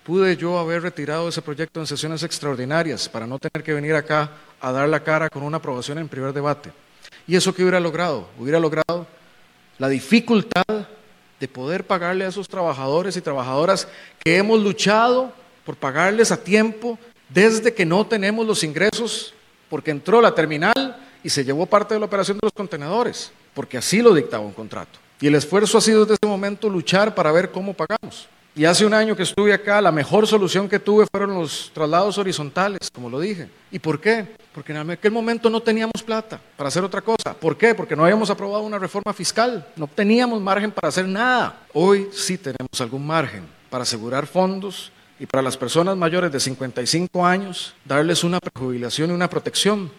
pude yo haber retirado ese proyecto en sesiones extraordinarias para no tener que venir acá a dar la cara con una aprobación en primer debate. ¿Y eso qué hubiera logrado? Hubiera logrado la dificultad de poder pagarle a esos trabajadores y trabajadoras que hemos luchado por pagarles a tiempo desde que no tenemos los ingresos, porque entró la terminal y se llevó parte de la operación de los contenedores, porque así lo dictaba un contrato. Y el esfuerzo ha sido desde ese momento luchar para ver cómo pagamos. Y hace un año que estuve acá, la mejor solución que tuve fueron los traslados horizontales, como lo dije. ¿Y por qué? Porque en aquel momento no teníamos plata para hacer otra cosa. ¿Por qué? Porque no habíamos aprobado una reforma fiscal. No teníamos margen para hacer nada. Hoy sí tenemos algún margen para asegurar fondos y para las personas mayores de 55 años darles una prejubilación y una protección.